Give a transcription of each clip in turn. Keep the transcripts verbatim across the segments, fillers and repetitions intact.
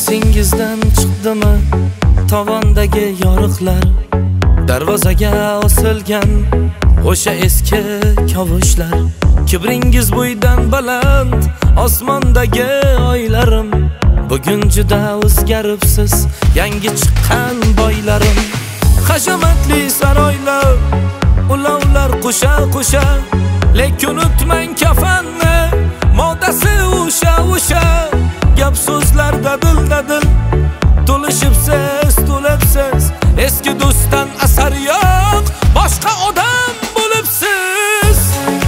Esingizdan chiqdimi tovondagi yoriqlar, darvozaga osilgan o'sha eski kavushlar. Kibringiz bo'ydan baland osmondagi oylarim, bugun juda o'zgaribsiz yangi chiqqan boylarim. Hashamatli saroylar, ulovlar qo'sha qo'sha, lekin unutmang kafanni modasi o'sha o'sha. Gap so'zlar dadil dadil, to'lishibsiz to'libsiz, eski do'stdan asar yo'q, boshqa odam bo'libsiz.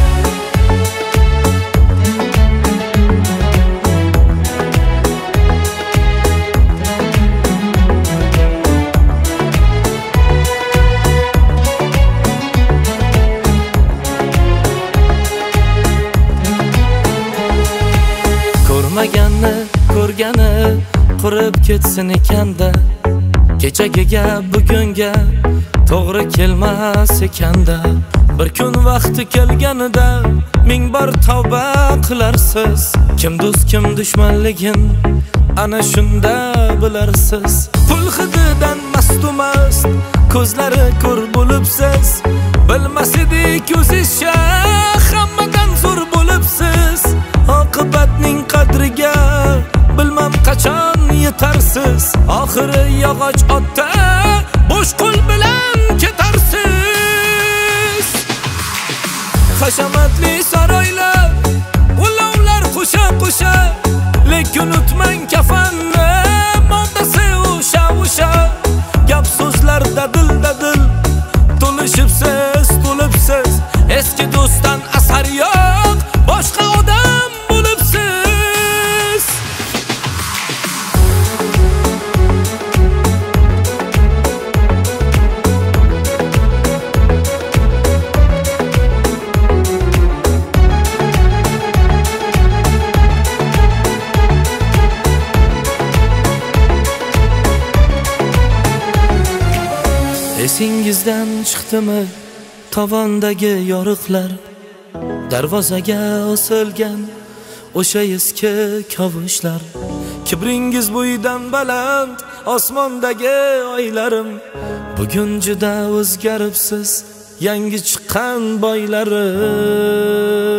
Ko'rmaganni ko'rgani qurib ketsin ekanda, kechagiga bugunga to'g'ri kelmas ekanda. Bir kun vaqti kelganida ming bor tavba qilarsiz. Kim do'st kim dushmanligin ana shunda bilarsiz. Pul hididan mast-mast ko'zlari ko'r bo'libsiz. Bilmas edik o'zizcha hammadan zo'r bo'libsiz. Oqibatning qadriga bilmam qachon yetarsiz. Oxiri yog'och otda bo'sh qo'l bilan ketarsiz. Hashamatli saroylar, ulovlar qo'sha qo'sha, lekin unutmang kafanni modasi o'sha o'sha. Gap so'zlar dadil dadil, to'lishibsiz to'libsiz, eski do'stdan asar yo'q, boshqa odam bo'libsiz. Esingizdan chiqdimi tovondagi yoriqlar, darvozaga osilgan o'sha eski kavushlar. Kibringiz bo'ydan baland osmondagi oylarim, bugun juda o'zgaribsiz yangi chiqqan boylarim.